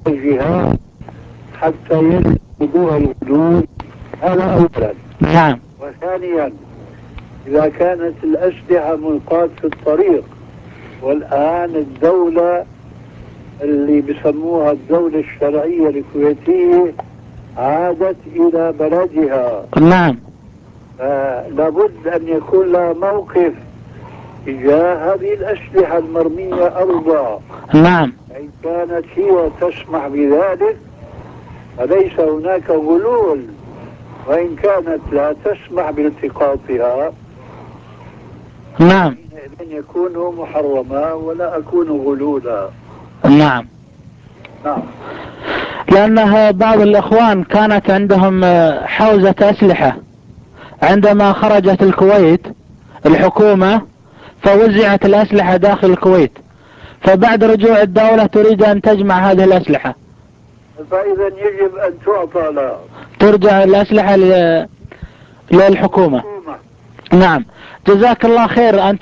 الجهات حتى ينقضوا الحدود، هذا أولا. نعم. وثانيا إذا كانت الأسلحة ملقاة في الطريق، والآن الدولة اللي بسموها الدولة الشرعية الكويتية عادت إلى بلدها، نعم. لابد أن يكون لها موقف تجاه هذه الأسلحة المرمية أرضا. نعم. إن كانت هي تسمح بذلك فليس هناك غلول، وإن كانت لا تسمح بالتقاطها نعم. حينئذ يكون محرما ولا أكون غلولا. نعم. نعم. لأنه بعض الإخوان كانت عندهم حوزة أسلحة عندما خرجت الكويت الحكومة، فوزعت الأسلحة داخل الكويت، فبعد رجوع الدولة تريد أن تجمع هذه الأسلحة، فإذا يجب أن تعطى لها، ترجع الأسلحة للحكومة. نعم. جزاك الله خير. أنت